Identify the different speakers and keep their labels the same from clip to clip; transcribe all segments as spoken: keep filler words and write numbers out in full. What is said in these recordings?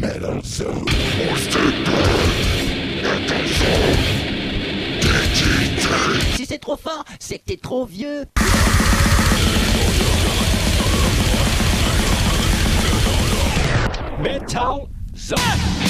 Speaker 1: Si c'est trop fort, c'est que t'es trop vieux.
Speaker 2: Metal Zone.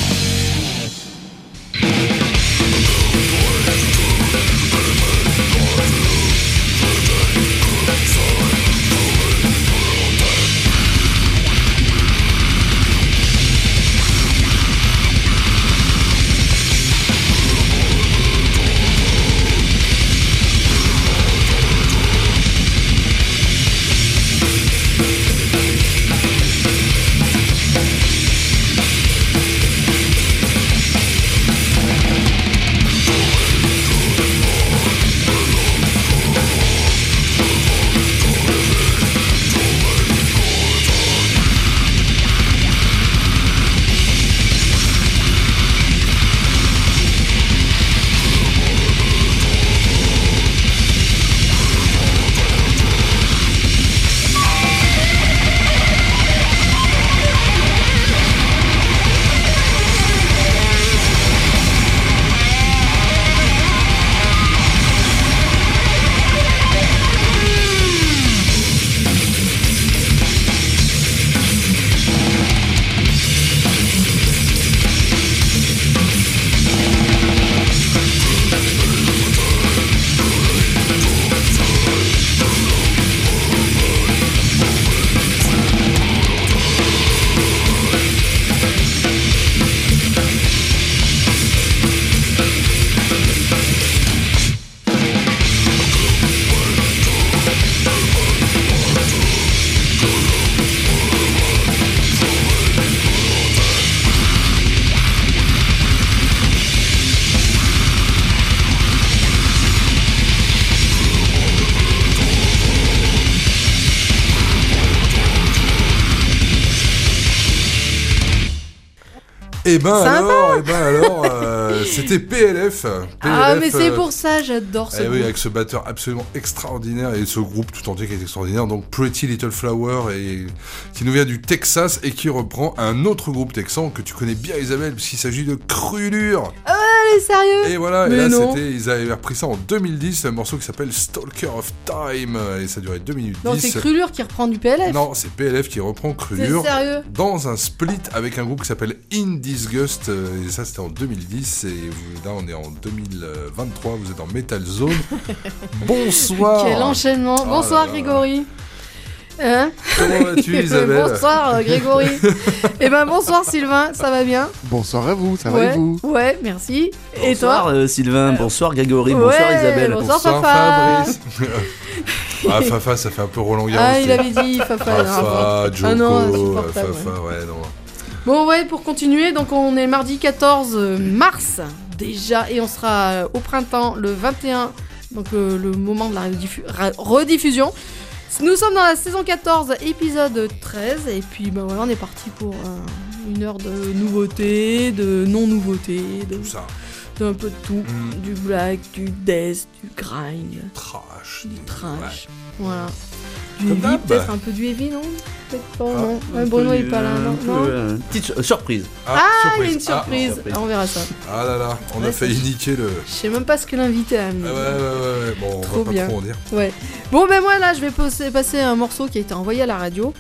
Speaker 3: Et ben Sympa. alors, et ben alors, euh, c'était P L F. P L F.
Speaker 4: Ah mais c'est pour ça, j'adore ce
Speaker 3: eh
Speaker 4: groupe.
Speaker 3: Oui, avec ce batteur absolument extraordinaire et ce groupe tout entier qui est extraordinaire. Donc Pretty Little Flower et qui nous vient du Texas et qui reprend un autre groupe texan que tu connais bien, Isabelle, puisqu'il s'agit de Crulure.
Speaker 4: Ah ouais, sérieux?
Speaker 3: Et voilà,
Speaker 4: mais
Speaker 3: et là
Speaker 4: non.
Speaker 3: c'était, ils avaient repris ça en deux mille dix, un morceau qui s'appelle Stalker of Time et ça durait deux minutes
Speaker 4: non,
Speaker 3: dix.
Speaker 4: Non, c'est Crulure qui reprend du P L F.
Speaker 3: Non, c'est P L F qui reprend Crulure.
Speaker 4: C'est sérieux?
Speaker 3: Dans un split avec un groupe qui s'appelle In Disgust. Et ça c'était en deux mille dix et vous, là on est en deux mille vingt-trois, vous êtes en Metal Zone. Bonsoir.
Speaker 4: Quel enchaînement.
Speaker 3: Oh
Speaker 4: Bonsoir
Speaker 3: là là.
Speaker 4: Grégory. Hein?
Speaker 3: Comment vas-tu Isabelle?
Speaker 4: Bonsoir euh, Grégory. Et ben bonsoir Sylvain, ça va bien?
Speaker 5: Bonsoir à vous, ça
Speaker 4: ouais,
Speaker 5: va et vous?
Speaker 4: Ouais, merci.
Speaker 6: Bonsoir,
Speaker 4: et toi
Speaker 6: euh, Sylvain, bonsoir Grégory,
Speaker 4: ouais,
Speaker 6: bonsoir Isabelle.
Speaker 4: Bonsoir,
Speaker 3: bonsoir
Speaker 4: Fafa.
Speaker 3: Fabrice. Ah Fafa ça fait un peu Roland Garros.
Speaker 4: Ah il avait dit Fafa.
Speaker 3: Fafa, Joko,
Speaker 4: ah non, insupportable,
Speaker 3: Fafa,
Speaker 4: ouais.
Speaker 3: ouais non.
Speaker 4: Bon ouais, pour continuer, donc on est mardi quatorze mars déjà et on sera au printemps le vingt et un, donc le, le moment de la rediffu- ra- rediffusion. Nous sommes dans la saison quatorze, épisode treize, et puis ben voilà, on est parti pour euh, une heure de nouveautés, de non-nouveautés, de,
Speaker 3: Tout ça.
Speaker 4: de un peu de tout,
Speaker 3: Mm.
Speaker 4: du black, du death, du grind,
Speaker 3: Trash.
Speaker 4: du trash,
Speaker 3: Ouais.
Speaker 4: voilà. Du
Speaker 3: Comme
Speaker 4: heavy,
Speaker 3: d'hab.
Speaker 4: peut-être un peu du heavy, non? Peut-être pas,
Speaker 3: Ah,
Speaker 4: non.
Speaker 6: Un
Speaker 4: Ouais,
Speaker 6: peu
Speaker 4: Bruno
Speaker 6: du-
Speaker 4: est pas là, non,
Speaker 6: un peu,
Speaker 4: non.
Speaker 6: euh, Petite euh, surprise.
Speaker 4: Ah, il y a une surprise,
Speaker 6: surprise.
Speaker 4: Ah, on verra ça.
Speaker 3: Ah là là, on
Speaker 4: Ouais,
Speaker 3: a failli
Speaker 4: ça-
Speaker 3: niquer le.
Speaker 4: Je sais même pas ce que l'invité a amené.
Speaker 3: Ah ouais, ouais, ouais, ouais. Bon, on
Speaker 4: Trop
Speaker 3: va pas
Speaker 4: bien.
Speaker 3: trop en dire.
Speaker 4: Ouais. Bon, ben moi là, je vais passer, passer un morceau qui a été envoyé à la radio.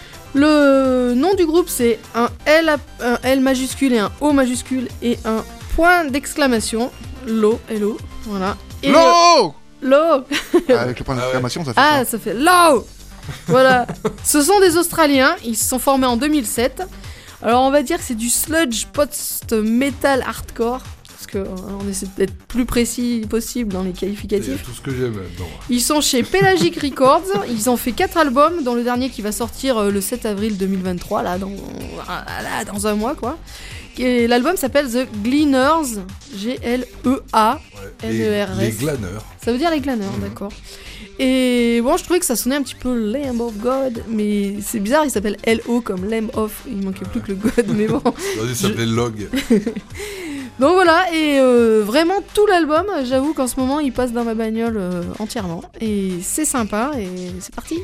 Speaker 4: Le nom du groupe, c'est un L, un L majuscule et un O majuscule et un point d'exclamation. Lo, L-O, voilà. Et
Speaker 5: Lo
Speaker 4: le- Lo
Speaker 5: Ah, avec le point d'exclamation, ça fait
Speaker 4: Ah,
Speaker 5: ça.
Speaker 4: ça fait Lo. Voilà. Ce sont des Australiens, ils se sont formés en deux mille sept. Alors on va dire que c'est du sludge post-metal hardcore. Parce que euh, on essaie d'être plus précis possible dans les
Speaker 3: Il y a
Speaker 4: qualificatifs.
Speaker 3: tout ce que j'aime là-dedans.
Speaker 4: Ils sont chez Pelagic Records, ils ont fait quatre albums, dont le dernier qui va sortir euh, le sept avril deux mille vingt-trois, là dans, ah, là, dans un mois quoi. Et l'album s'appelle The Gleaners, G L E A
Speaker 3: Ouais.
Speaker 4: N E R S.
Speaker 3: Les, les glaneurs.
Speaker 4: Ça veut dire les glaneurs,
Speaker 3: Mhm.
Speaker 4: d'accord. Et bon, je trouvais que ça sonnait un petit peu Lamb of God, mais c'est bizarre, il s'appelle L O comme Lamb of, il manquait plus que le God, mais bon.
Speaker 3: Vas-y, ça s'appelait Log.
Speaker 4: Donc voilà, et euh, vraiment tout l'album, j'avoue qu'en ce moment il passe dans ma bagnole euh, entièrement, et c'est sympa, et c'est parti.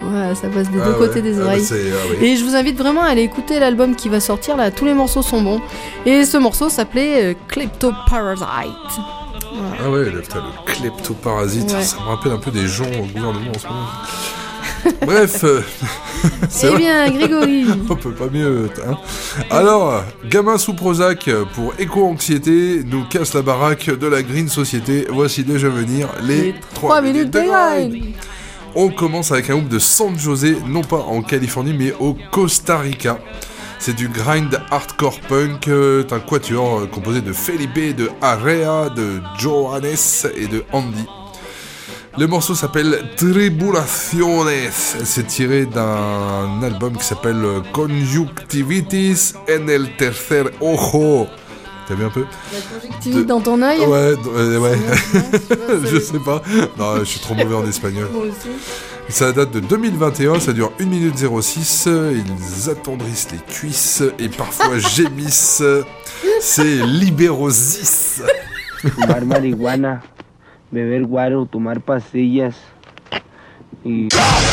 Speaker 4: Ouais, ça passe des
Speaker 3: Ah
Speaker 4: deux
Speaker 3: ouais.
Speaker 4: côtés des
Speaker 3: Ah bah
Speaker 4: oreilles.
Speaker 3: c'est- ah oui.
Speaker 4: Et je vous invite vraiment à aller écouter l'album qui va sortir là, tous les morceaux sont bons. Et ce morceau s'appelait euh, Kleptoparasite. Voilà.
Speaker 3: Ah ouais, le, putain, le kleptoparasite,
Speaker 4: Ouais.
Speaker 3: ça me rappelle un peu des gens au gouvernement en ce moment. Bref, euh, c'est
Speaker 4: Eh
Speaker 3: vrai,
Speaker 4: bien, Grégory.
Speaker 3: on peut pas mieux. Hein. Alors, gamin sous Prozac pour éco-anxiété nous casse la baraque de la Green Society. Voici déjà venir les
Speaker 4: Les
Speaker 3: trois
Speaker 4: trois minutes de
Speaker 3: grind.
Speaker 4: grind.
Speaker 3: On commence avec un groupe de San José, non pas en Californie, mais au Costa Rica. C'est du grind hardcore punk, euh, un quatuor euh, composé de Felipe, de Area, de Johannes et de Andy. Le morceau s'appelle Tribulaciones. C'est tiré d'un album qui s'appelle Conjunctivitis en el tercer ojo. T'as vu un peu?
Speaker 4: La conjonctivite dans ton œil.
Speaker 3: Ouais, d- euh, ouais.
Speaker 4: Je
Speaker 3: Je sais pas. Non, je suis trop mauvais en espagnol.
Speaker 4: Moi aussi.
Speaker 3: Ça date de deux mille vingt et un, ça dure une minute zéro six. Ils attendrissent les cuisses et parfois gémissent. C'est Liberosis.
Speaker 2: Fumar marihuana, beber guaro, tomar pastillas y...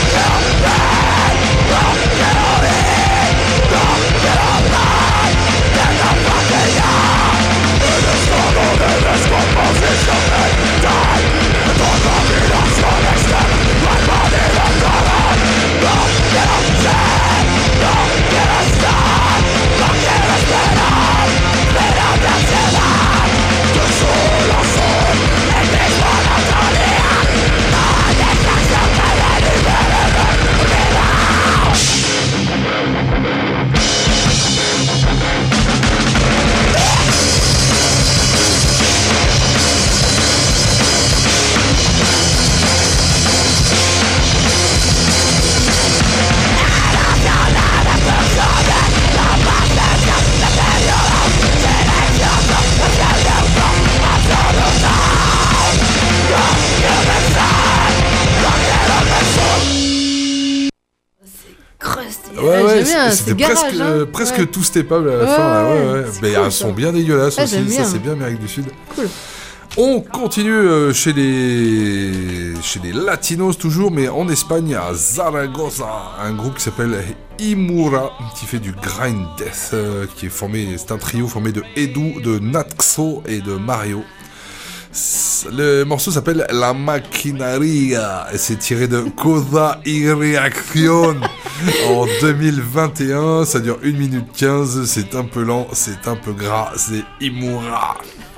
Speaker 3: Ouais, ouais,
Speaker 4: j'aime bien,
Speaker 3: c'était
Speaker 4: c'est garage,
Speaker 3: presque,
Speaker 4: hein.
Speaker 3: euh, presque
Speaker 4: Ouais.
Speaker 3: tout stépable à la
Speaker 4: Ouais,
Speaker 3: fin. Là, ouais,
Speaker 4: ouais,
Speaker 3: ouais.
Speaker 4: c'est
Speaker 3: Mais
Speaker 4: cool,
Speaker 3: elles
Speaker 4: ça.
Speaker 3: sont bien dégueulasses
Speaker 4: Ah,
Speaker 3: aussi,
Speaker 4: j'aime
Speaker 3: ça
Speaker 4: bien.
Speaker 3: c'est bien Amérique du Sud.
Speaker 4: Cool.
Speaker 3: On continue euh, chez les chez les latinos toujours, mais en Espagne à Zaragoza, un groupe qui s'appelle Imura, qui fait du grind death, euh, qui est formé, c'est un trio formé de Edu, de Naxo et de Mario. C'est- Le morceau s'appelle La Maquinaria et c'est tiré de Cosa y Reacción en deux mille vingt et un. Ça dure une minute quinze, c'est un peu lent, c'est un peu gras, c'est Imura.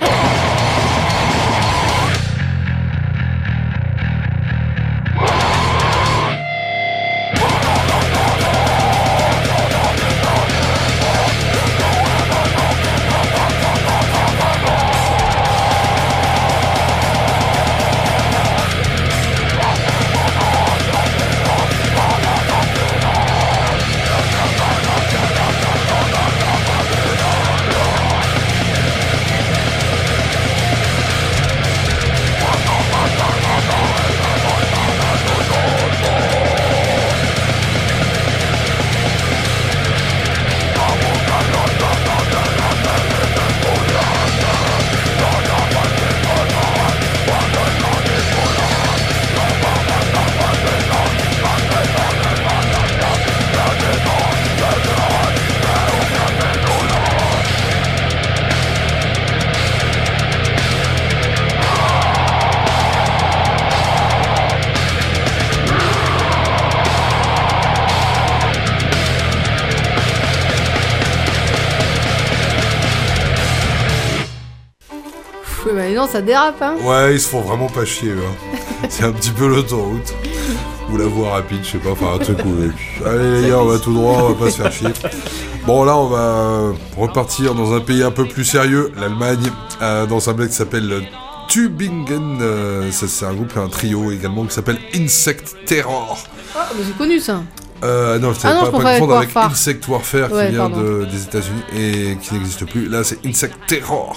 Speaker 4: Ouais, bah non, ça dérape, hein.
Speaker 3: Ouais, ils se font vraiment pas chier, eux, hein. C'est un petit peu l'autoroute. Ou la voie rapide, je sais pas, enfin un truc où... Allez les gars, on va tout droit, on va pas se faire chier. Bon, là, on va repartir dans un pays un peu plus sérieux, l'Allemagne, euh, dans un mec qui s'appelle Tübingen. Euh, ça, c'est un groupe, un trio également, qui s'appelle Insect Terror.
Speaker 4: Ah, mais c'est connu ça.
Speaker 3: Euh, non, je
Speaker 4: Ah non,
Speaker 3: pas,
Speaker 4: je
Speaker 3: pas
Speaker 4: confonds
Speaker 3: confondre avec
Speaker 4: avec Warfare.
Speaker 3: Insect Warfare
Speaker 4: Ouais,
Speaker 3: qui vient
Speaker 4: pardon.
Speaker 3: de- des États-Unis et qui n'existe plus. Là, c'est Insect Terror.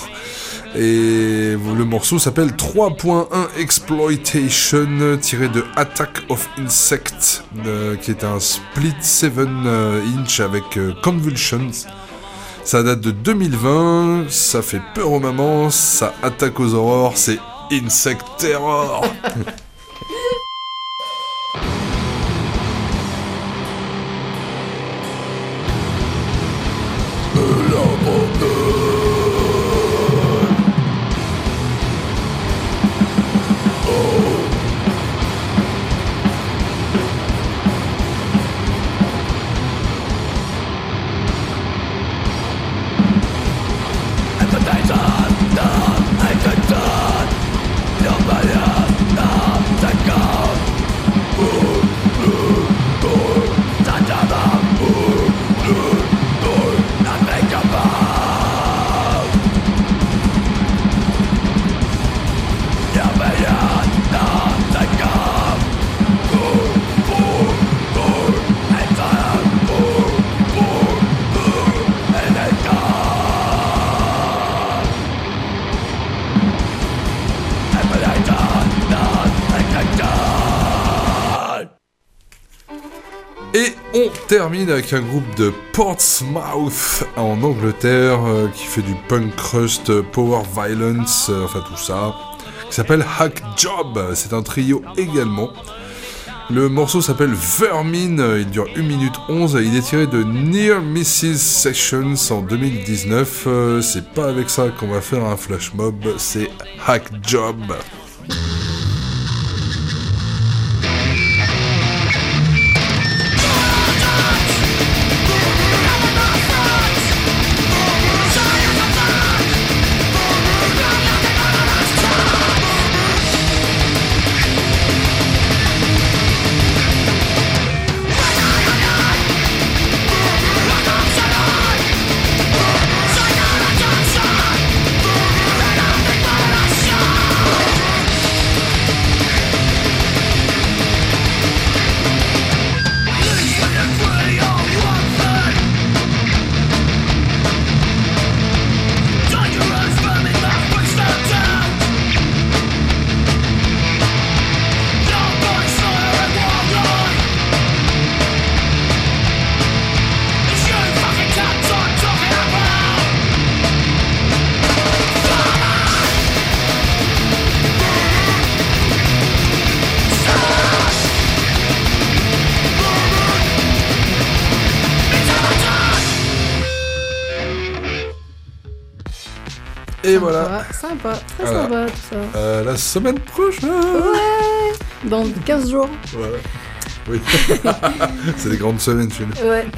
Speaker 3: Et le morceau s'appelle trois point un Exploitation, tiré de Attack of Insect, euh, qui est un split sept inch avec euh, Convulsions. Ça date de deux mille vingt, ça fait peur aux mamans, ça attaque aux aurores, c'est Insect Terror. Et on termine avec un groupe de Portsmouth en Angleterre euh, qui fait du punk crust, euh, power violence, euh, enfin tout ça, qui s'appelle Hack Job. C'est un trio également. Le morceau s'appelle Vermin, euh, il dure une minute onze, il est tiré de Near Misses Sessions en deux mille dix-neuf. Euh, c'est pas avec ça qu'on va faire un flash mob, c'est Hack Job. Et
Speaker 4: Sympa,
Speaker 3: voilà.
Speaker 4: Sympa, très
Speaker 3: Voilà.
Speaker 4: sympa tout ça.
Speaker 3: Euh, la semaine prochaine.
Speaker 4: Ouais, dans quinze jours.
Speaker 3: Voilà. Oui. C'est des grandes semaines chez nous.
Speaker 4: Ouais.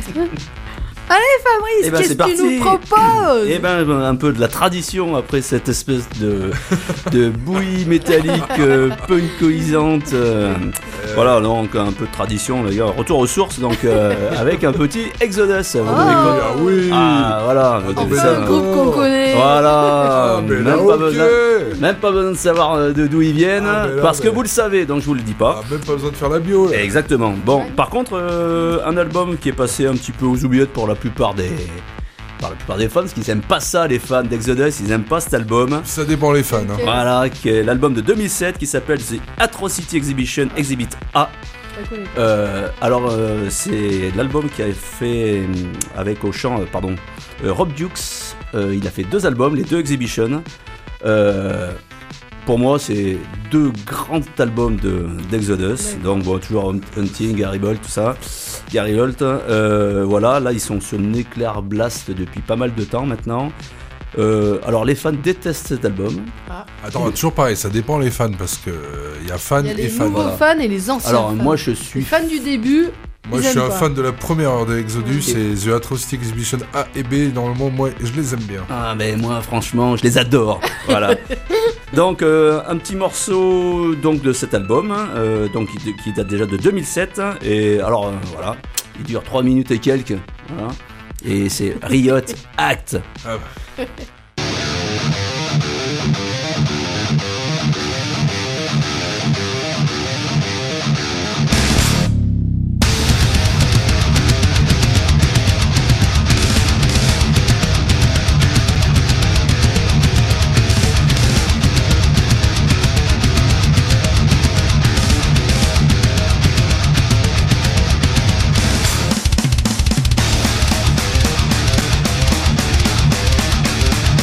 Speaker 4: Allez Fabrice,
Speaker 6: Eh ben,
Speaker 4: qu'est-ce
Speaker 6: c'est
Speaker 4: que tu nous
Speaker 6: parti.
Speaker 4: proposes?
Speaker 6: Et ben un peu de la tradition après cette espèce de, de bouillie métallique euh, punkoisante. euh, voilà, donc un peu de tradition, les gars. Retour aux sources, donc euh, avec un petit Exodus. Vous
Speaker 4: Oh.
Speaker 6: devez connaître.
Speaker 3: Ah oui.
Speaker 6: Ah voilà, vous
Speaker 3: Ah,
Speaker 6: devez
Speaker 3: mais
Speaker 6: ça.
Speaker 4: Un groupe qu'on connaît.
Speaker 6: Voilà,
Speaker 3: Ah, mais
Speaker 6: même,
Speaker 3: là,
Speaker 6: pas
Speaker 3: ok.
Speaker 6: besoin, même pas besoin de savoir euh, de d'où ils viennent,
Speaker 3: Ah, mais là,
Speaker 6: parce que
Speaker 3: mais-
Speaker 6: vous le savez, donc je vous le dis pas.
Speaker 3: Ah, même pas besoin de faire la bio. Là.
Speaker 6: Exactement. Bon, par contre, euh, un album qui est passé un petit peu aux oubliettes pour la plupart des, par la plupart des fans, parce qu'ils aiment pas ça, les fans d'Exodus, ils aiment pas cet album.
Speaker 3: Ça dépend les fans. Hein.
Speaker 4: Ok.
Speaker 6: Voilà, qui est l'album de deux mille sept qui s'appelle The Atrocity Exhibition Exhibit A.
Speaker 4: Je la connais pas.
Speaker 6: Euh, alors, euh, c'est l'album qui a fait euh, avec au chant, euh, pardon, euh, Rob Dukes. Euh, il a fait deux albums, les deux Exhibition. Euh, pour moi, c'est deux grands albums de, d'Exodus.
Speaker 4: Ouais.
Speaker 6: Donc, bon, toujours Hunting, Gary Bolt, tout ça. Gary Bolt, euh, voilà, là, ils sont sur Nuclear Blast depuis pas mal de temps maintenant. Euh, alors, les fans détestent cet album.
Speaker 3: Attends, toujours pareil, ça dépend les fans parce que il y a fans
Speaker 4: Il y a
Speaker 3: et
Speaker 4: les
Speaker 3: fans.
Speaker 4: nouveaux
Speaker 6: voilà.
Speaker 4: fans et les anciens
Speaker 6: Alors,
Speaker 4: fans.
Speaker 6: moi, je
Speaker 4: Les
Speaker 6: suis
Speaker 4: fans du début,
Speaker 3: Moi,
Speaker 4: ils
Speaker 3: je suis
Speaker 4: aiment
Speaker 3: un
Speaker 4: pas.
Speaker 3: fan de la première heure de Exodus
Speaker 6: Ok.
Speaker 3: et The Atrocity Exhibition A et B. Normalement, moi, je les aime bien.
Speaker 6: Ah mais moi franchement je les adore. Voilà. Donc euh, un petit morceau donc de cet album hein, euh, donc qui, qui date déjà de deux mille sept hein, et alors euh, voilà, il dure trois minutes et quelques voilà. Et c'est Riot Act.
Speaker 3: Ah,
Speaker 7: Thank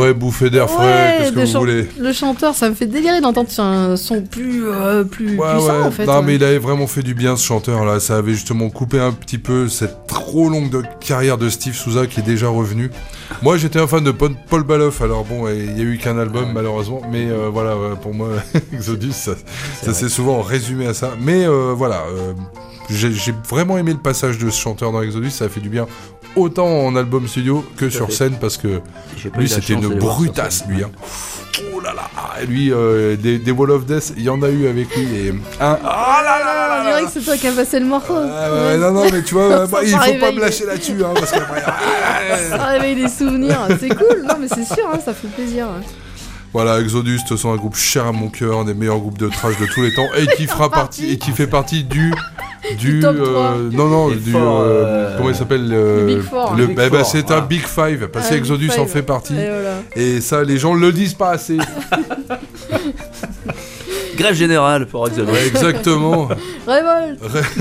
Speaker 3: vraie bouffée d'air frais,
Speaker 4: Ouais,
Speaker 3: qu'est-ce que
Speaker 4: de
Speaker 3: vous
Speaker 4: chan-
Speaker 3: voulez?
Speaker 4: Le chanteur, ça me fait délirer d'entendre un son plus, euh, plus
Speaker 3: Ouais,
Speaker 4: puissant
Speaker 3: ouais.
Speaker 4: en fait.
Speaker 3: Non,
Speaker 4: ouais.
Speaker 3: mais il avait vraiment fait du bien ce chanteur là. Ça avait justement coupé un petit peu cette trop longue de carrière de Steve Souza qui est déjà revenu. Moi, j'étais un fan de Paul Paul Baloff. Alors bon, il y a eu qu'un album malheureusement, mais euh, voilà, euh, pour moi, Exodus, ça, ça s'est souvent résumé à ça. Mais euh, voilà, euh, j'ai j'ai vraiment aimé le passage de ce chanteur dans Exodus. Ça a fait du bien. Autant en album studio que sur
Speaker 6: fait.
Speaker 3: scène parce que
Speaker 6: J'ai pas
Speaker 3: lui
Speaker 6: eu la
Speaker 3: c'était
Speaker 6: chance
Speaker 3: une
Speaker 6: de les voir sur
Speaker 3: brutasse
Speaker 6: scène.
Speaker 3: lui hein. Oh là là, et lui euh, des, des Wall of Death il y en a eu avec lui et un ah là là là là
Speaker 4: On dirait que c'est toi qui as passé le morceau.
Speaker 3: Ah ouais, non non mais tu vois
Speaker 4: Ça
Speaker 3: bah, il faut
Speaker 4: réveille.
Speaker 3: pas me lâcher là-dessus hein, parce que
Speaker 4: Ça réveille des souvenirs, c'est cool. Non mais c'est sûr, hein, ça fait plaisir. hein.
Speaker 3: voilà, Exodus, de toute façon, un groupe cher à mon cœur, un des meilleurs groupes de thrash de tous les temps, et qui fera partie, et qui fait partie du, du,
Speaker 4: Du top
Speaker 3: euh,
Speaker 4: trois.
Speaker 3: non non,
Speaker 6: Et
Speaker 3: du,
Speaker 6: fort,
Speaker 3: euh,
Speaker 6: euh,
Speaker 3: comment il s'appelle, euh,
Speaker 4: Le Big Four.
Speaker 3: le,
Speaker 6: Big
Speaker 3: bah, bah,
Speaker 6: Four,
Speaker 3: c'est
Speaker 6: voilà.
Speaker 3: un Big Five, parce
Speaker 4: Ah,
Speaker 3: que
Speaker 4: Big
Speaker 3: Exodus en
Speaker 4: Five.
Speaker 3: fait partie,
Speaker 4: Et voilà.
Speaker 3: et ça, les gens le disent pas assez.
Speaker 6: Grève générale pour Exodus.
Speaker 3: Ouais, exactement.
Speaker 4: Révolte.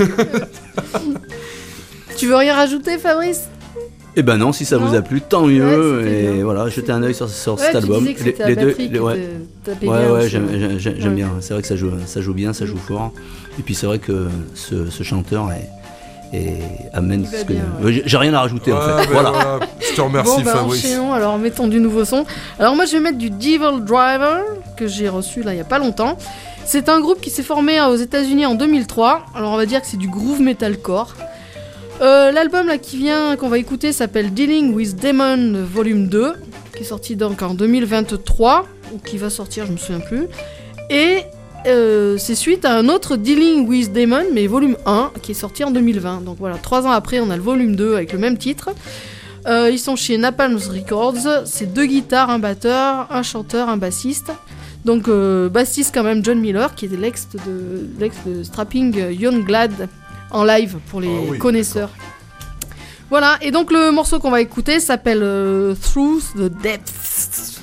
Speaker 4: Tu veux rien rajouter, Fabrice?
Speaker 6: Eh ben non, si ça
Speaker 4: Non.
Speaker 6: vous a plu, tant mieux.
Speaker 4: Ouais, c'était
Speaker 6: et
Speaker 4: bien.
Speaker 6: voilà, jetez un œil sur, sur
Speaker 4: Ouais,
Speaker 6: cet
Speaker 4: tu
Speaker 6: album.
Speaker 4: disais que c'était la batterie qui
Speaker 6: ouais.
Speaker 4: te tapait
Speaker 6: Ouais,
Speaker 4: bien
Speaker 6: ouais,
Speaker 4: aussi.
Speaker 6: j'aime, j'aime- j'aime
Speaker 4: Ouais.
Speaker 6: bien. C'est vrai que ça joue, ça joue bien, ça joue fort. Et puis c'est vrai que ce, ce chanteur est, est- amène
Speaker 4: Il va
Speaker 6: ce que.
Speaker 4: bien,
Speaker 6: Ouais, j'ai- J'ai rien à rajouter en
Speaker 3: Ouais,
Speaker 6: fait.
Speaker 3: bah,
Speaker 6: Voilà.
Speaker 3: voilà. Je te remercie,
Speaker 4: Bon, bah,
Speaker 3: Fabrice.
Speaker 4: enchaînons, alors mettons du nouveau son. Alors, moi, je vais mettre du Devil Driver, que j'ai reçu là il y a pas longtemps. C'est un groupe qui s'est formé euh, aux États-Unis en deux mille trois. Alors, on va dire que c'est du groove metalcore. Euh, L'album là qui vient, qu'on va écouter, s'appelle Dealing with Demon Volume deux, qui est sorti donc en deux mille vingt-trois, ou qui va sortir, je me souviens plus. Et euh, c'est suite à un autre Dealing with Demon, mais volume un, qui est sorti en deux mille vingt. Donc voilà, trois ans après, on a le volume deux avec le même titre. Euh, ils sont chez Napalm Records, c'est deux guitares, un batteur, un chanteur, un bassiste. Donc euh, bassiste quand même John Miller, qui est l'ex de, l'ex de Strapping Youngblood en live pour les
Speaker 3: Ah oui,
Speaker 4: connaisseurs. Voilà, et donc le morceau qu'on va écouter s'appelle euh, Through the Depths.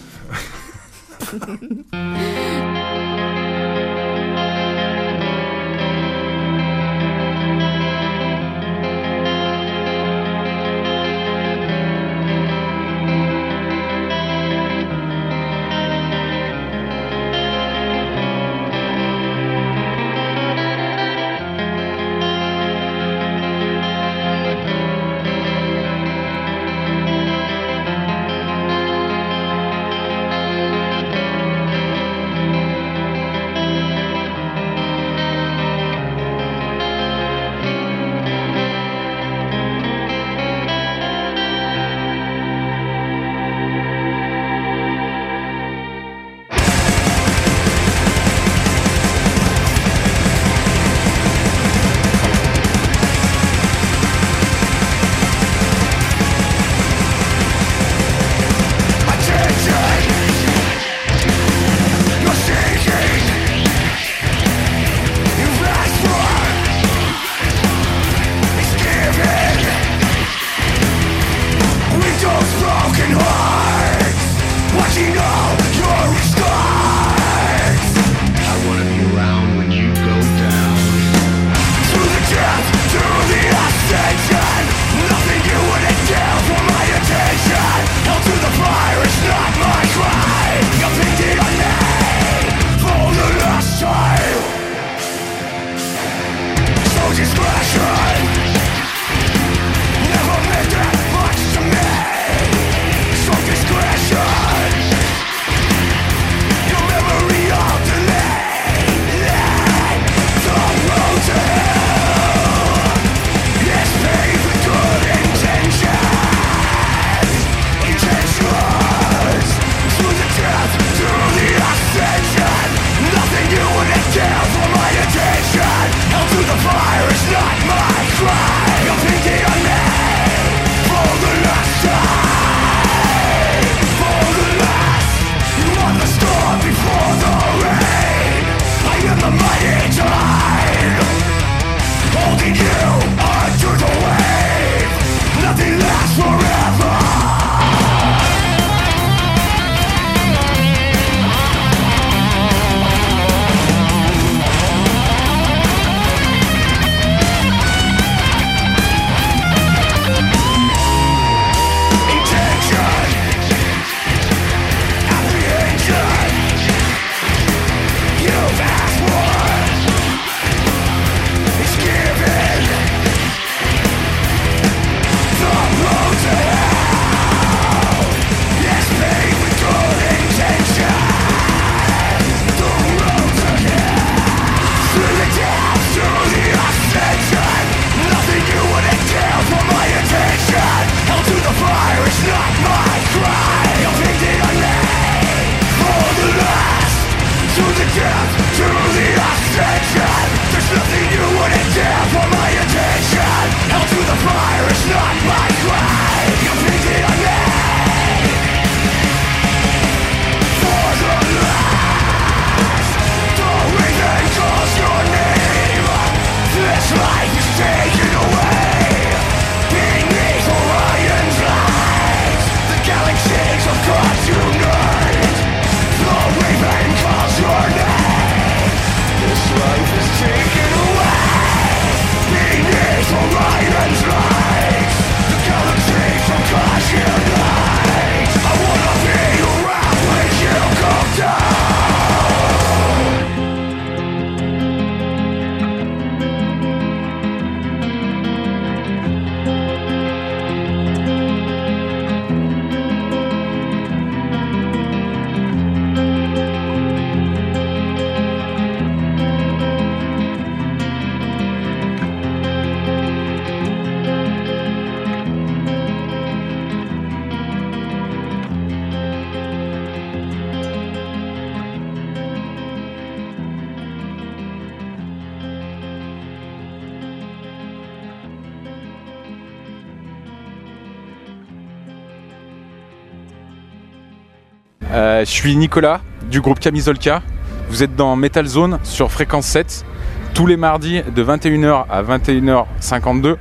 Speaker 7: Euh, je suis Nicolas du groupe Camisolka. Vous êtes dans Metal Zone sur Fréquence sept tous les mardis de vingt et une heures à vingt et une heures cinquante-deux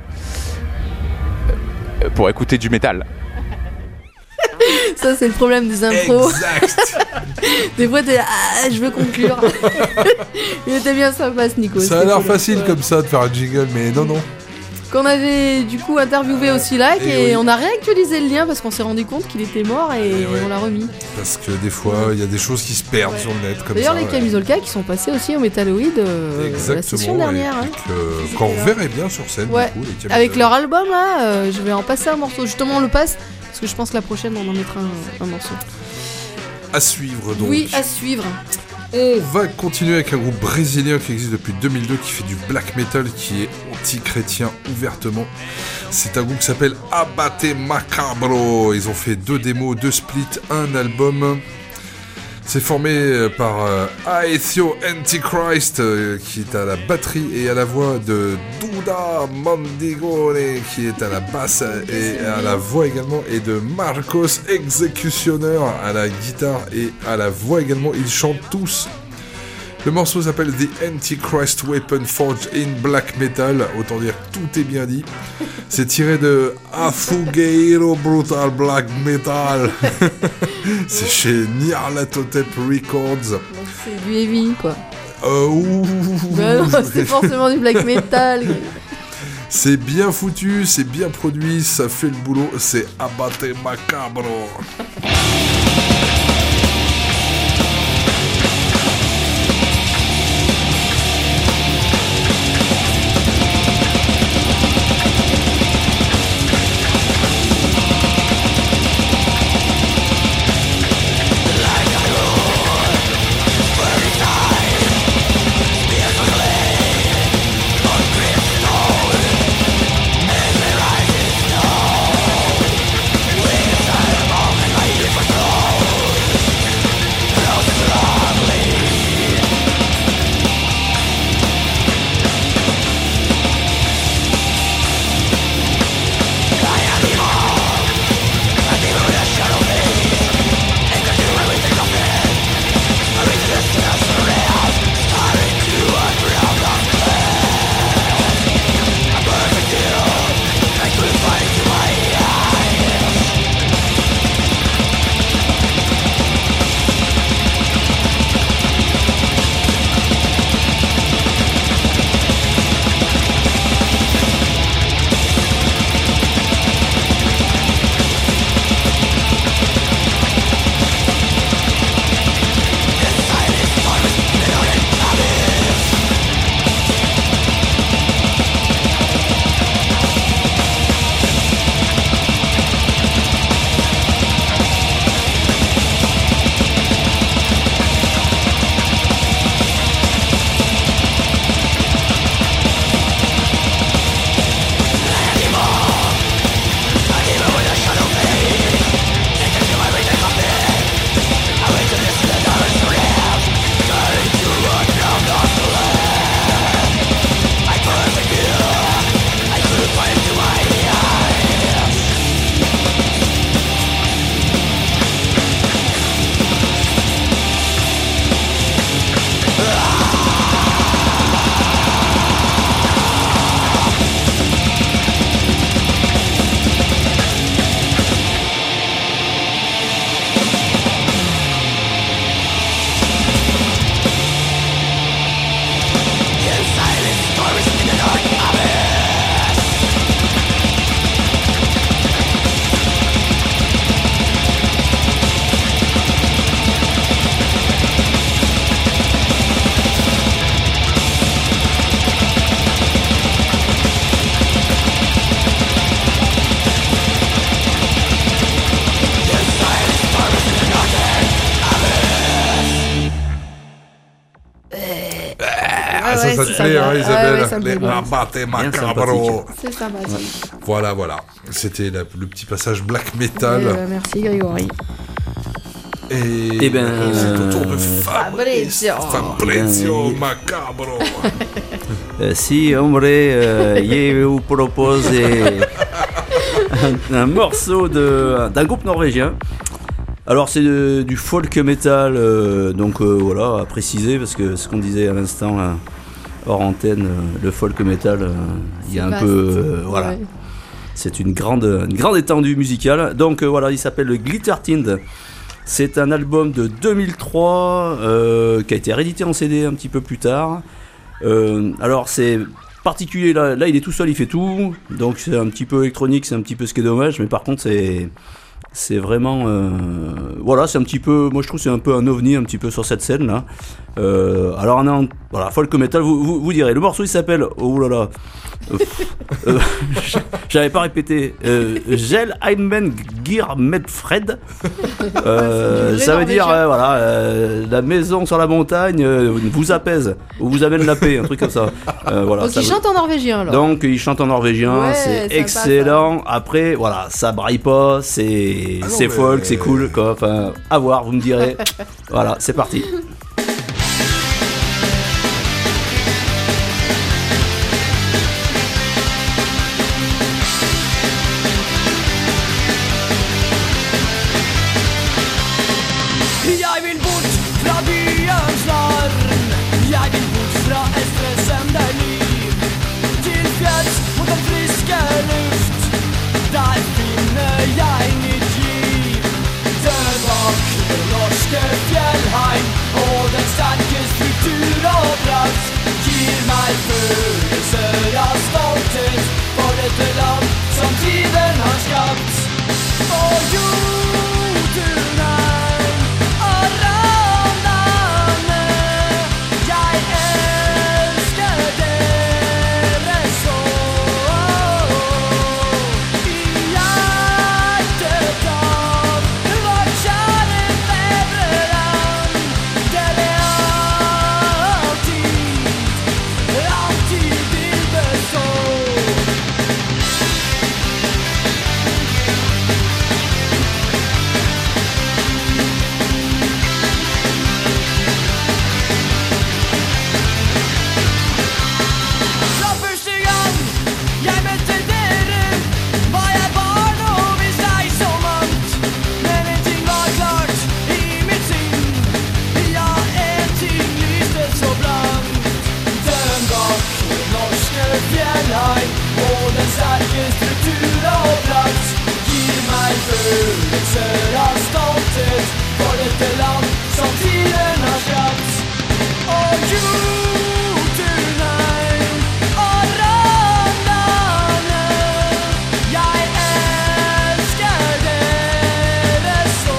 Speaker 7: pour écouter du métal.
Speaker 4: Ça, c'est le problème des impros.
Speaker 3: Exact.
Speaker 4: Des fois, t'es là, ah, je veux conclure. Il était bien sympa, ce Nico.
Speaker 3: Ça a l'air
Speaker 4: cool.
Speaker 3: facile
Speaker 4: Ouais.
Speaker 3: comme ça de faire un jingle, mais non, non.
Speaker 4: Qu'on avait du coup interviewé aussi Lac
Speaker 3: Et
Speaker 4: et,
Speaker 3: oui.
Speaker 4: on a réactualisé le lien parce qu'on s'est rendu compte qu'il était mort et,
Speaker 3: Et ouais.
Speaker 4: on l'a remis.
Speaker 3: Parce que des fois, il y a des choses qui se perdent
Speaker 4: Ouais.
Speaker 3: sur le net comme
Speaker 4: D'ailleurs,
Speaker 3: ça.
Speaker 4: les
Speaker 3: ouais.
Speaker 4: Camisolka qui sont passés aussi au Metalloid euh, la session
Speaker 3: Exactement,
Speaker 4: dernière.
Speaker 3: et
Speaker 4: hein.
Speaker 3: puis que-
Speaker 4: Ils
Speaker 3: qu'on
Speaker 4: étaient là.
Speaker 3: verrait bien sur scène,
Speaker 4: Ouais.
Speaker 3: du coup, les Camisolka.
Speaker 4: Avec leur album là, euh, je vais en passer un morceau. Justement, on le passe parce que je pense que la prochaine on en mettra un, un morceau.
Speaker 3: À suivre, donc.
Speaker 4: Oui, à suivre.
Speaker 3: On va continuer avec un groupe brésilien qui existe depuis deux mille deux, qui fait du black metal, qui est anti-chrétien ouvertement. C'est un groupe qui s'appelle Abate Macabro. Ils ont fait deux démos, deux splits, un album. C'est formé par euh, Aethio Antichrist, euh, qui est à la batterie et à la voix, de Duda Mandigone, qui est à la basse et à la voix également, et de Marcos Executioner à la guitare et à la voix également. Ils chantent tous. Le morceau s'appelle The Antichrist Weapon Forged in Black Metal, autant dire que tout est bien dit. C'est tiré de Afugeiro Brutal Black Metal. C'est chez Nyarlathotep Records.
Speaker 4: Donc c'est du heavy quoi.
Speaker 3: Euh, ouh.
Speaker 4: Bah non, c'est forcément du black metal.
Speaker 3: C'est bien foutu, c'est bien produit, ça fait le boulot, c'est Abate Macabro. Ah, ça,
Speaker 4: ouais,
Speaker 3: ça te
Speaker 4: c'est
Speaker 3: plaît,
Speaker 4: sympa.
Speaker 3: hein, Isabelle?
Speaker 4: Ouais, ouais, ça me plaît
Speaker 3: Les
Speaker 4: bien.
Speaker 3: Abate Macabro.
Speaker 6: sympathique.
Speaker 4: C'est ça, bah,
Speaker 3: Voilà, voilà. C'était la- le petit passage black metal.
Speaker 4: euh, merci Grégory.
Speaker 3: Et,
Speaker 6: Eh ben,
Speaker 3: c'est au tour de
Speaker 4: Fabrizio.
Speaker 3: Fabrizio
Speaker 6: Bien,
Speaker 3: Macabro.
Speaker 6: Euh, si, hombre, euh, je vous propose un, un morceau de, d'un groupe norvégien. Alors c'est de, du folk metal, euh, donc euh, voilà, à préciser, parce que ce qu'on disait à l'instant, là, hors antenne, euh, le folk metal, euh, il y a un
Speaker 4: vaste.
Speaker 6: peu... euh, voilà.
Speaker 4: Ouais.
Speaker 6: C'est une grande, une grande étendue musicale. Donc euh, voilà, il s'appelle le Glitter Tind. C'est un album de deux mille trois euh, qui a été réédité en C D un petit peu plus tard. Euh, alors c'est particulier, là, là il est tout seul, il fait tout. Donc c'est un petit peu électronique, c'est un petit peu ce qui est dommage. Mais par contre c'est... C'est vraiment, euh, voilà, c'est un petit peu, moi je trouve que c'est un peu un ovni un petit peu sur cette scène là. Euh, alors on est en, voilà, folk metal, vous, vous, vous direz, le morceau il s'appelle, oh là là, euh, euh, j'avais pas répété, euh, Gel Einman Gear Medfred, euh, ça veut dire, euh, voilà, euh, la maison sur la montagne euh, vous apaise, ou vous amène la paix, un truc comme ça. Euh, voilà,
Speaker 4: Donc
Speaker 6: ça
Speaker 4: il
Speaker 6: veut...
Speaker 4: chante en norvégien alors.
Speaker 6: Donc il chante en norvégien,
Speaker 4: Ouais,
Speaker 6: c'est
Speaker 4: sympa,
Speaker 6: excellent. Après, voilà, ça braille pas, c'est
Speaker 3: Ah non,
Speaker 6: c'est
Speaker 3: mais-
Speaker 6: folk, c'est cool, quoi. Enfin, à voir, vous me direz. Voilà, c'est parti.
Speaker 8: Jeg vil bort fra byens larm. Jeg vil bort fra et stressende liv. Til fjells mot den friske luft. Der finner jeg mitt giv. Der bak det norske fjellheim og den sterke struktur og prakt gir meg følelser av stolthet for dette land som tiden har skapt. Og Jotunheim og Rondane, jeg elsker dere så. I hjertet av vårt kjære fedreland, dere alltid, alltid vil bestå. Fra første gang jeg møtte dere, var jeg barn og visste ei så mangt. Men en ting var klart i mitt sinn, ja, en ting lyste så blankt. Den vakre norske fjellheim og den sterke struktur og prakt gir meg følelser av stolthet for dette land som tiden har skapt. Og Jotunheim og Rondane, jeg elsker dere så.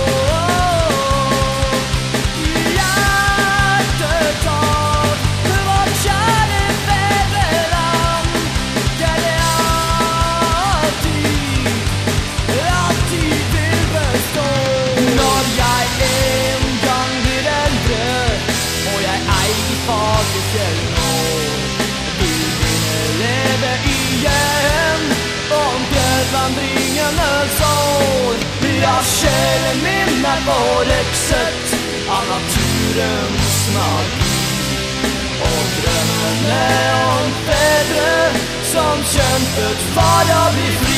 Speaker 8: I hjertet av vårt kjære fedreland, dere alltid, alltid vil bestå. Når jeg en gang blir eldre og jeg eier Fagerfjell nå, vil minne leve igjen om fjellvandringenes år. Ja, sjelen min er pårekset av naturens magi og drømmene om fedre som kjempet for å bli fri.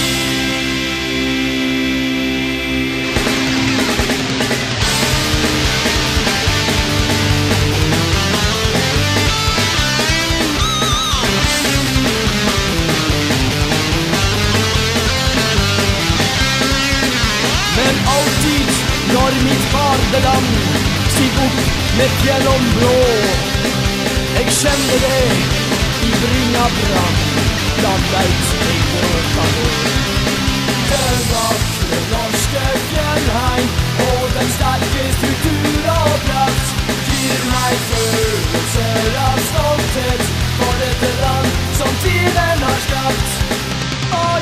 Speaker 8: Men alltid når mitt fardeland stiger opp med fjell om blå, jeg kjenner det i bringa brann, da veit jeg gråta nå. Den vakre norske fjellheim og den sterke struktur og prakt gir meg følelser av stolthet for dette land som tiden har skapt. Og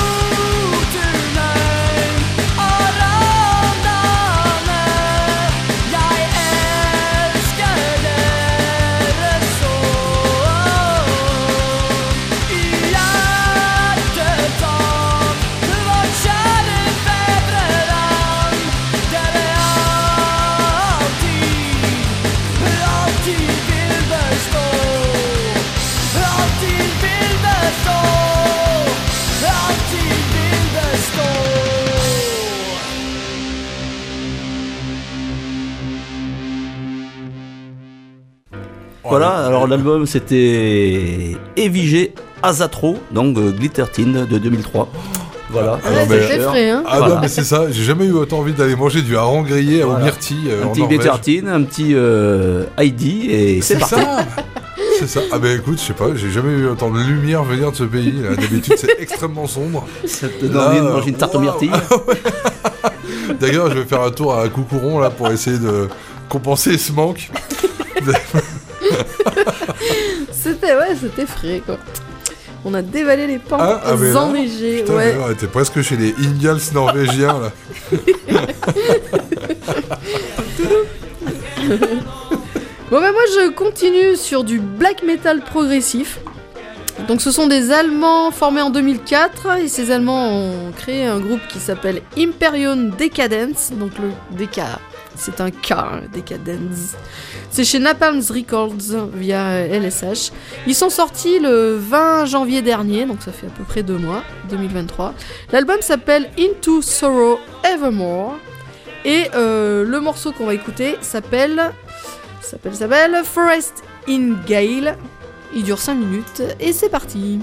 Speaker 8: Jotunheim og Rondane, jeg elsker dere så. I hjertet av vårt kjære fedreland.
Speaker 6: Voilà,
Speaker 3: là,
Speaker 6: alors l'album c'était Evige Azatro, donc euh, Glitter Teen de deux mille trois. Voilà.
Speaker 3: Ah,
Speaker 4: Ouais,
Speaker 3: non, mais-
Speaker 4: c'était frais, hein.
Speaker 3: Ah
Speaker 6: Voilà.
Speaker 3: non mais c'est ça, j'ai jamais eu autant envie d'aller manger du hareng grillé
Speaker 6: Voilà.
Speaker 3: au myrtille euh,
Speaker 6: Un
Speaker 3: en
Speaker 6: petit
Speaker 3: Norvège.
Speaker 6: Glitter Teen, un petit euh, Heidi et c'est parti.
Speaker 3: ça. C'est ça. Ah bah écoute, je sais pas, j'ai jamais eu autant de lumière venir de ce pays. Là. D'habitude c'est extrêmement sombre.
Speaker 6: Ça te donne envie de manger une tarte au
Speaker 3: Wow.
Speaker 6: myrtille.
Speaker 3: D'ailleurs, je vais faire un tour à Coucouron là pour essayer de compenser ce manque.
Speaker 4: C'était, ouais, c'était frais, quoi. On a dévalé les pentes
Speaker 3: Ah, ah, mais là,
Speaker 4: enneigées,
Speaker 3: Putain,
Speaker 4: ouais.
Speaker 3: mais là, t'es presque chez les Ingalls norvégiens là.
Speaker 4: Bon bah moi je continue sur du black metal progressif. Donc ce sont des Allemands formés en deux mille quatre et ces Allemands ont créé un groupe qui s'appelle Imperium Decadence. Donc le D K, c'est un K, hein, Decadence. C'est chez Napalm Records via L S H. Ils sont sortis le vingt janvier dernier, donc ça fait à peu près deux mois, deux mille vingt-trois. L'album s'appelle Into Sorrow Evermore. Et euh, le morceau qu'on va écouter s'appelle... s'appelle, s'appelle Forest in Gale. Il dure cinq minutes et c'est parti.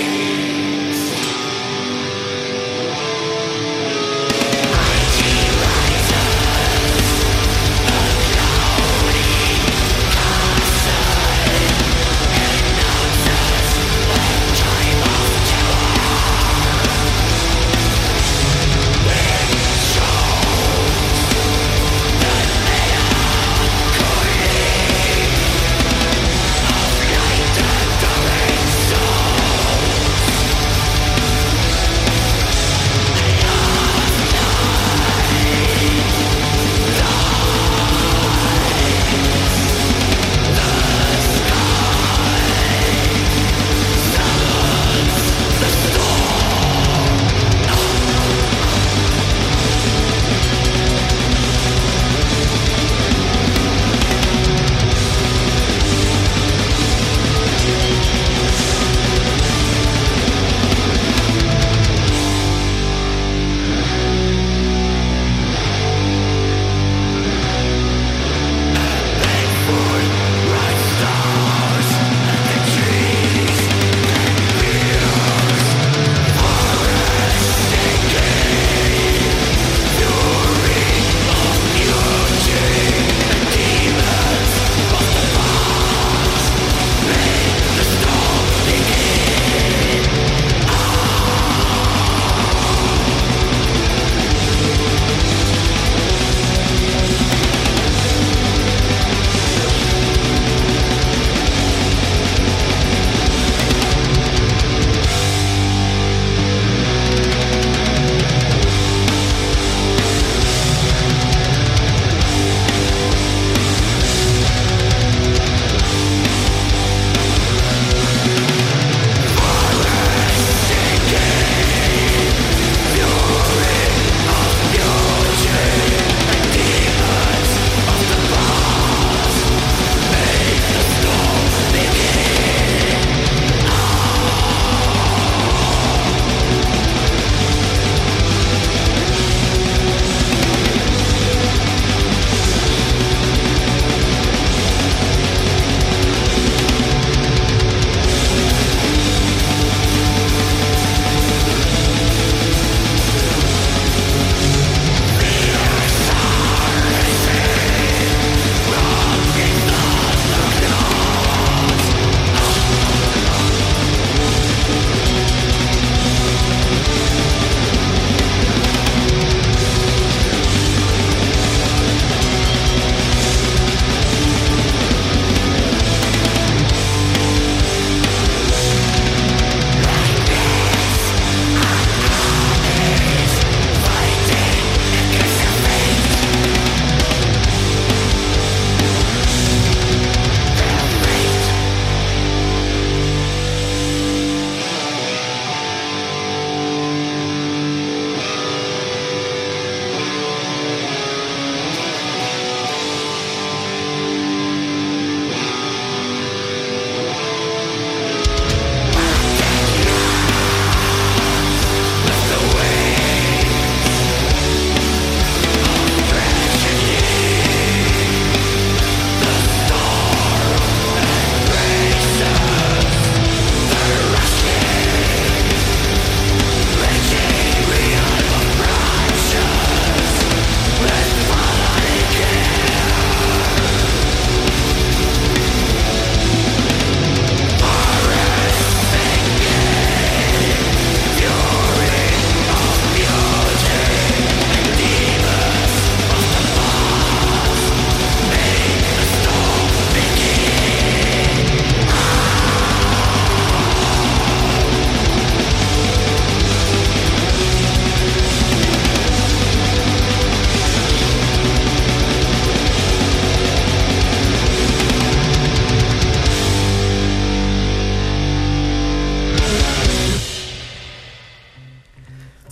Speaker 8: Mighty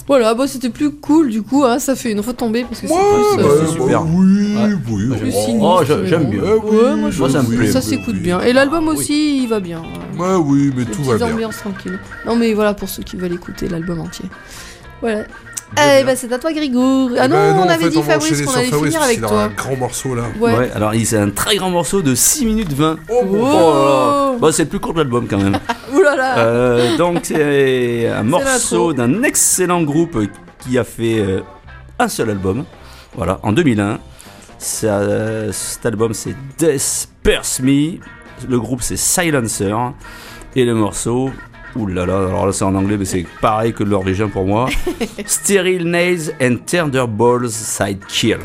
Speaker 4: Voilà, bah c'était plus cool du coup, hein, ça fait une retombée parce que
Speaker 3: Ouais,
Speaker 4: c'est plus.
Speaker 3: bah,
Speaker 4: euh,
Speaker 3: bah,
Speaker 6: super.
Speaker 3: oui,
Speaker 6: Ouais.
Speaker 3: oui,
Speaker 6: Moi,
Speaker 4: plus
Speaker 3: oui.
Speaker 4: sinistre,
Speaker 6: Oh, je- j'aime bien.
Speaker 3: Ouais, oui,
Speaker 4: Ouais, moi, je
Speaker 6: Moi, ça me
Speaker 3: oui,
Speaker 6: plaît.
Speaker 4: ça
Speaker 3: oui,
Speaker 4: s'écoute
Speaker 3: oui.
Speaker 4: bien. Et l'album
Speaker 6: Ah, oui.
Speaker 4: aussi, il va bien.
Speaker 3: Ouais, oui, mais
Speaker 4: Des
Speaker 3: tout va
Speaker 4: petites
Speaker 3: bien.
Speaker 4: ambiances tranquilles. Non mais voilà pour ceux qui veulent écouter l'album entier. Voilà.
Speaker 3: Bien,
Speaker 4: Eh
Speaker 3: bien.
Speaker 4: bah c'est à toi Grégoire. Ah
Speaker 3: Eh
Speaker 4: non,
Speaker 3: ben
Speaker 4: on
Speaker 3: en
Speaker 4: avait
Speaker 3: fait,
Speaker 4: dit
Speaker 3: on va
Speaker 4: Fabrice
Speaker 3: enchaîner
Speaker 4: qu'on
Speaker 3: sur
Speaker 4: allait
Speaker 3: Fabrice,
Speaker 4: finir
Speaker 3: parce
Speaker 4: avec
Speaker 3: qu'il a
Speaker 4: toi.
Speaker 3: un grand morceau là.
Speaker 4: Ouais.
Speaker 6: Ouais, alors il- c'est un très grand morceau de six minutes vingt.
Speaker 3: Oh, bon.
Speaker 4: Wow.
Speaker 6: Oh là là. Bon, c'est le plus court de l'album quand même.
Speaker 4: Ouh là là.
Speaker 6: Euh, donc c'est un morceau
Speaker 4: l'intro.
Speaker 6: d'un excellent groupe qui a fait euh, un seul album, voilà, en deux mille un. Ça, euh, cet album c'est Death Pierce Me, le groupe c'est Silencer, et le morceau, oulala, alors là c'est en anglais mais c'est pareil que l'origine pour moi, Sterile Nails and Tender Balls Side Kill.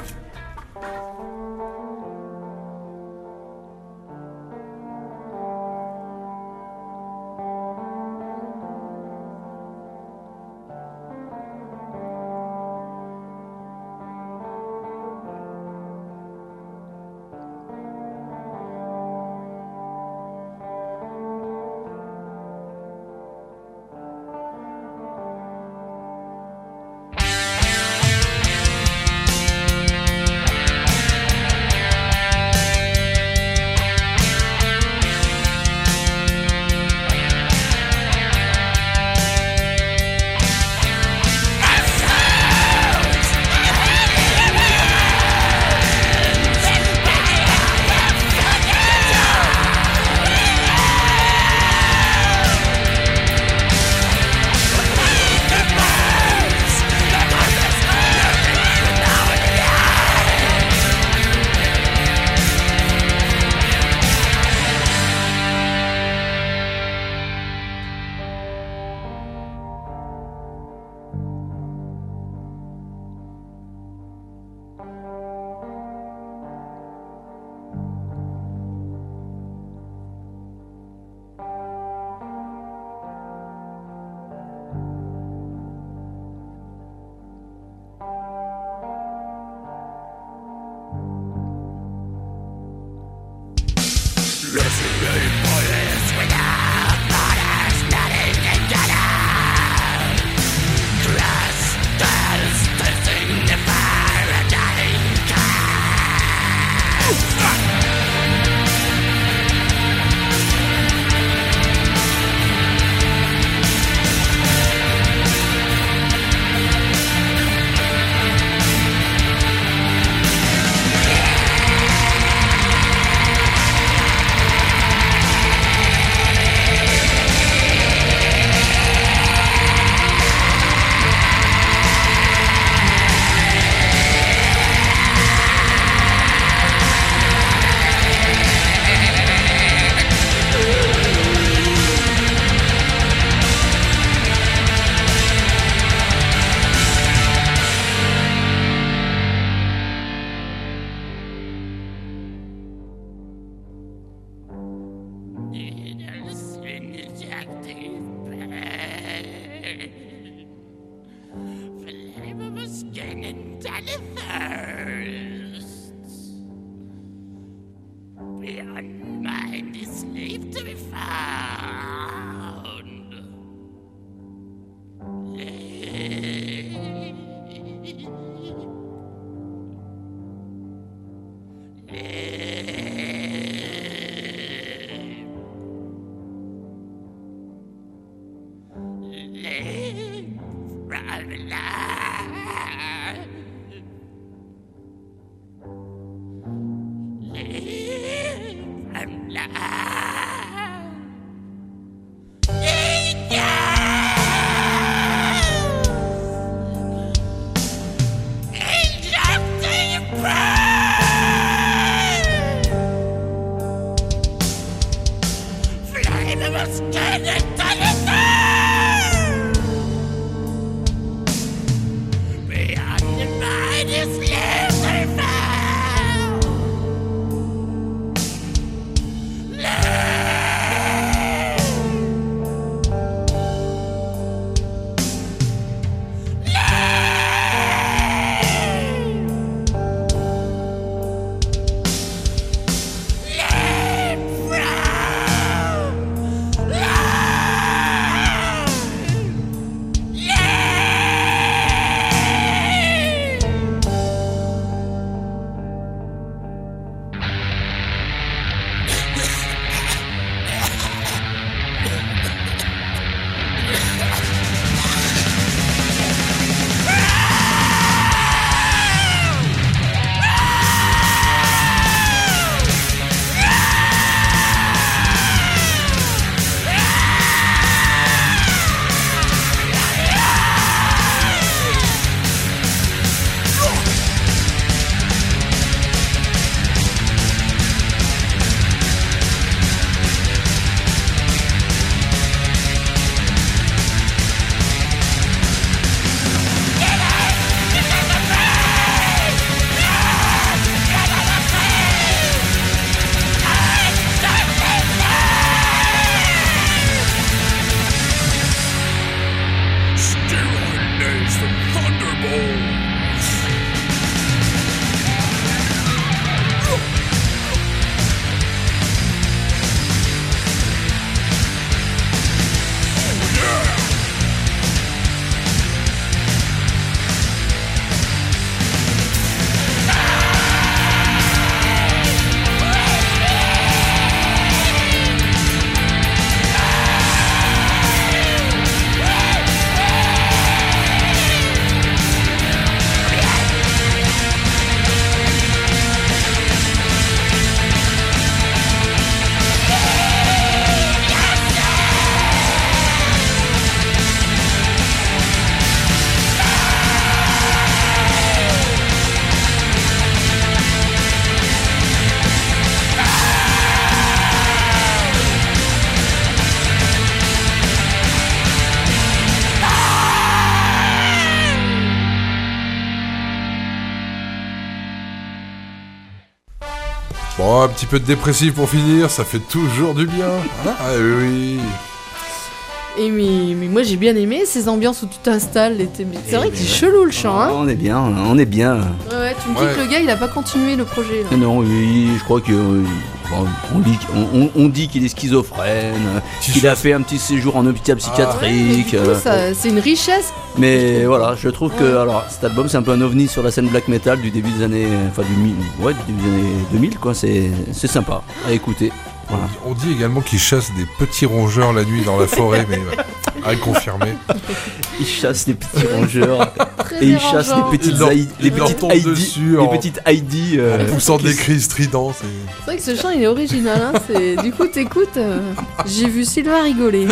Speaker 3: Bon, un petit peu de dépressif pour finir, ça fait toujours du bien. Ah oui.
Speaker 4: Et mais, mais moi j'ai bien aimé ces ambiances où tu t'installes. les thé- C'est
Speaker 6: Eh
Speaker 4: vrai
Speaker 6: ben
Speaker 4: qu'il est
Speaker 6: ouais.
Speaker 4: chelou le chant. Hein.
Speaker 6: On est bien, on est bien.
Speaker 4: Ouais, ouais, tu me dis
Speaker 3: Ouais.
Speaker 4: que le gars il a pas continué le projet. Là.
Speaker 6: Non, oui, je crois que euh, bon, on, dit, on, on- on dit qu'il est schizophrène, euh,
Speaker 3: Petit
Speaker 6: qu'il a
Speaker 3: chose.
Speaker 6: fait un petit séjour en hôpital
Speaker 4: Ouais, mais
Speaker 6: psychiatrique.
Speaker 4: du coup,
Speaker 6: euh,
Speaker 4: ça- c'est une richesse.
Speaker 6: mais voilà, je trouve que
Speaker 4: Ouais.
Speaker 6: alors cet album c'est un peu un ovni sur la scène black metal du début des années, enfin du, mi- ouais, du début des années deux mille quoi. C'est c'est sympa à écouter. Voilà.
Speaker 3: On dit également qu'il chasse des petits rongeurs la nuit dans la forêt, mais ouais, à confirmer.
Speaker 6: Il chasse les petits rongeurs
Speaker 4: Très
Speaker 6: et il chasse
Speaker 4: dérangeant.
Speaker 6: les petites
Speaker 3: Il leur-
Speaker 6: Heidi- les
Speaker 3: il leur
Speaker 6: petites
Speaker 3: tombe
Speaker 6: Heidi,
Speaker 3: dessus
Speaker 6: les
Speaker 3: en-
Speaker 6: petites Heidi. euh,
Speaker 3: En poussant
Speaker 6: qui
Speaker 3: des
Speaker 6: s-
Speaker 3: cris stridents. c'est-
Speaker 4: C'est vrai que ce chant il est original. Hein. c'est- Du coup, t'écoutes. euh, J'ai vu Sylvain rigoler.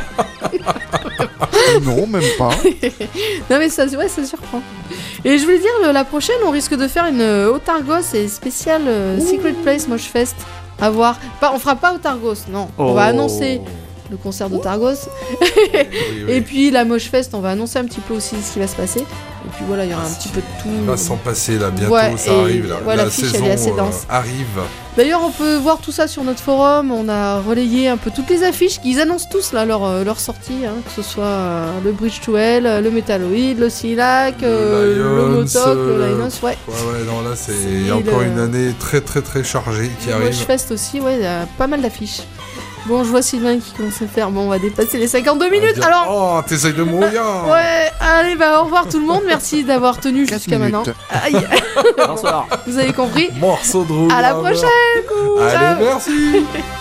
Speaker 5: Non, même pas.
Speaker 4: Non mais ça, ouais, ça surprend. Et je voulais dire, le- la prochaine, on risque de faire une euh, Otargos et spéciale euh, Secret Place Mosh Fest. À voir. Pas, on fera pas Otargos, non. On va
Speaker 6: Oh.
Speaker 4: annoncer le concert d'Otargos.
Speaker 3: Oui, oui.
Speaker 4: Et puis la Mosh Fest, on va annoncer un petit peu aussi ce qui va se passer. Et puis voilà, il y aura un petit peu de tout.
Speaker 3: Il va s'en passer là, bientôt
Speaker 4: Ouais,
Speaker 3: ça
Speaker 4: et
Speaker 3: arrive. Là.
Speaker 4: ouais,
Speaker 3: la
Speaker 4: l'affiche, elle
Speaker 3: saison
Speaker 4: est assez
Speaker 3: euh,
Speaker 4: dense.
Speaker 3: arrive.
Speaker 4: D'ailleurs, on peut voir tout ça sur notre forum. On a relayé un peu toutes les affiches. Ils annoncent tous là leur, euh, leur sortie, hein, que ce soit euh, le Bridge to Hell, euh, le Metalloid, le Silac, euh, le
Speaker 3: Lions,
Speaker 4: Motok, le
Speaker 3: euh,
Speaker 4: Lions, ouais.
Speaker 3: Ouais, ouais, non, là, c'est
Speaker 4: C'est
Speaker 3: il y a encore
Speaker 4: le-
Speaker 3: une année très, très, très chargée qui arrive.
Speaker 4: Mosh Fest aussi, ouais, il y a pas mal d'affiches. Bon, je vois Sylvain qui commence à faire. Bon, on va dépasser les cinquante-deux minutes.
Speaker 3: Dire,
Speaker 4: Alors,
Speaker 3: Oh, t'essayes de mourir.
Speaker 4: ouais, allez, bah au revoir tout le monde. Merci d'avoir tenu
Speaker 5: Quatre
Speaker 4: jusqu'à
Speaker 5: minutes.
Speaker 4: maintenant. Aïe,
Speaker 6: Bonsoir.
Speaker 4: vous avez compris.
Speaker 3: Morceau de roue.
Speaker 4: À la
Speaker 3: grave.
Speaker 4: prochaine.
Speaker 3: Allez,
Speaker 4: Ciao.
Speaker 3: merci.